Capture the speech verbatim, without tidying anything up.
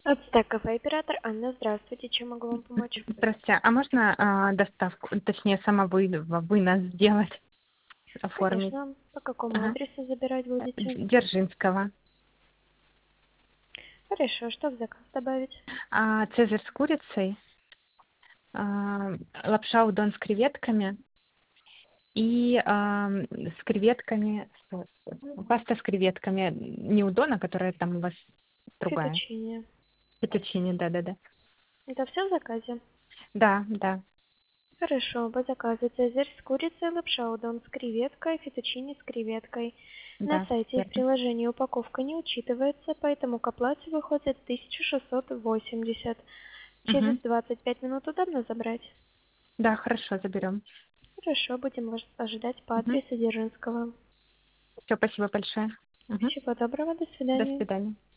Ацтек кафе, оператор Анна, здравствуйте. Чем могу вам помочь? Здравствуйте. А можно а, доставку, точнее, самовывоз вынос сделать, оформить? Конечно. По какому Ага. адресу забирать будете? Дзержинского. Хорошо. Что в заказ добавить? А, цезарь с курицей, а, лапша удон с креветками и а, с креветками, что- паста с креветками, не удон, а которая там у вас другая. Фетучини. Фетучини, да-да-да. Это все в заказе? Да, да, Хорошо. По заказу цезарь с курицей, лапша удон с креветкой, фетучини с креветкой. На да, сайте и в верно. приложении упаковка не учитывается, поэтому к оплате выходит тысяча шестьсот восемьдесят. Через Мгм. двадцать пять минут удобно забрать? Да, хорошо, заберем. Хорошо. Будем вас ожидать по адресу Дзержинского. Все, спасибо большое. Мгм. Всего доброго. До До свидания. свидания.